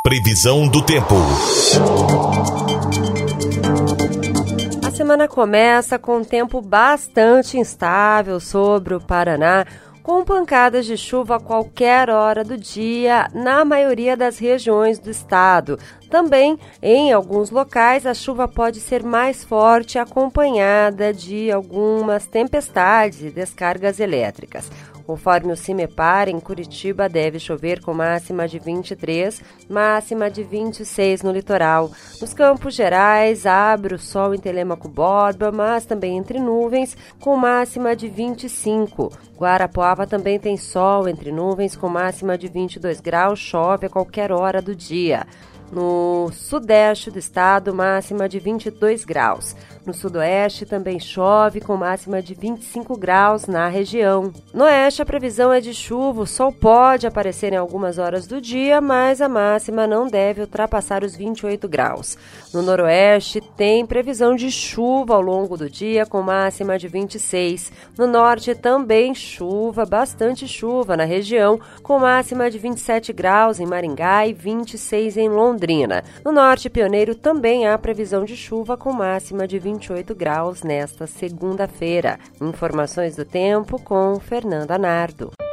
Previsão do tempo. A semana começa com um tempo bastante instável sobre o Paraná, com pancadas de chuva a qualquer hora do dia na maioria das regiões do estado. Também, em alguns locais, a chuva pode ser mais forte, acompanhada de algumas tempestades e descargas elétricas. Conforme o CIMEPAR, em Curitiba deve chover com máxima de 23, máxima de 26 no litoral. Nos Campos Gerais, abre o sol em Telêmaco Borba, mas também entre nuvens, com máxima de 25. Guarapuava também tem sol entre nuvens, com máxima de 22 graus, chove a qualquer hora do dia. No sudeste do estado, máxima de 22 graus. No sudoeste também chove, com máxima de 25 graus na região. No oeste, a previsão é de chuva, o sol pode aparecer em algumas horas do dia, mas a máxima não deve ultrapassar os 28 graus. No noroeste, tem previsão de chuva ao longo do dia, com máxima de 26. No norte, também chuva, bastante chuva na região, com máxima de 27 graus em Maringá e 26 em Londrina. No norte pioneiro também há previsão de chuva com máxima de 28 graus nesta segunda-feira. Informações do tempo com Fernanda Nardo.